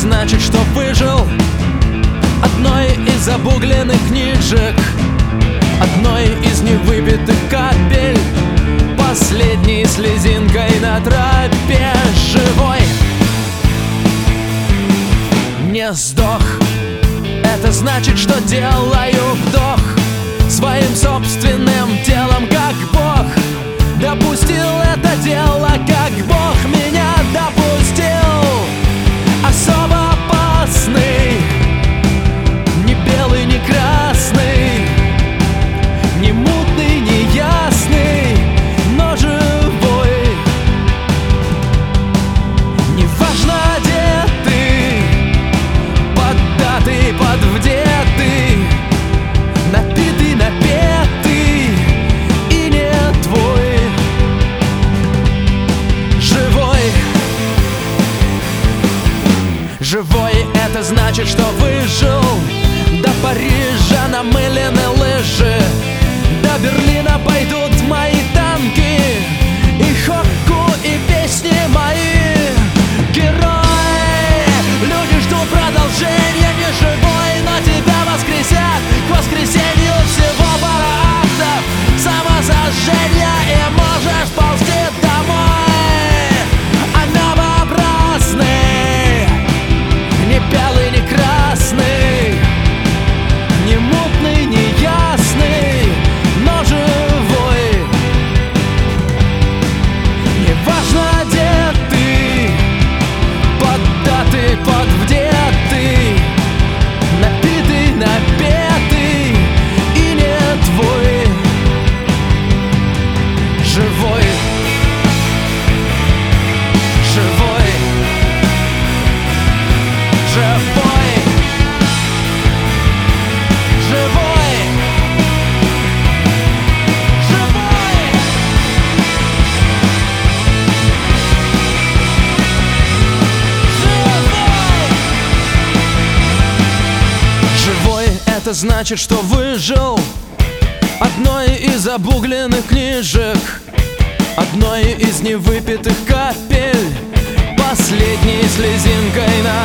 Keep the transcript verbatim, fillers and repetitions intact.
значит, что выжил. Одной из обугленных книжек, одной из невыпитых капель, последней слезинкой на тропе. Живой, не сдох. Это значит, что делаю вдох своим собственным телом, как Бог допустил это дело, как Бог меня допустил. Особо опасный, не белый, не красный, не мутный, не ясный, но живой. Неважно, где ты, поддатый, подвдетый, напитый, напетый и не твой. Живой, живой, это значит, что выжил. До Парижа намылены лыжи, до Берлина пойдут мои танки, и хокку, и песни мои. Герои, люди ждут продолжения. Не живой, но тебя воскресят. К воскресенью всего пара актов самосожжения, и можешь ползти домой. А новообразный, не белый, не красный, не мутный, не ясный, но живой. Неважно, где ты, поддатый, подвдетый, напитый, напетый и не твой. Живой, живой, живой, живой, живой. Живой, это значит, что выжил. Одной из обугленных книжек, одной из невыпитых капель, последней слезинкой на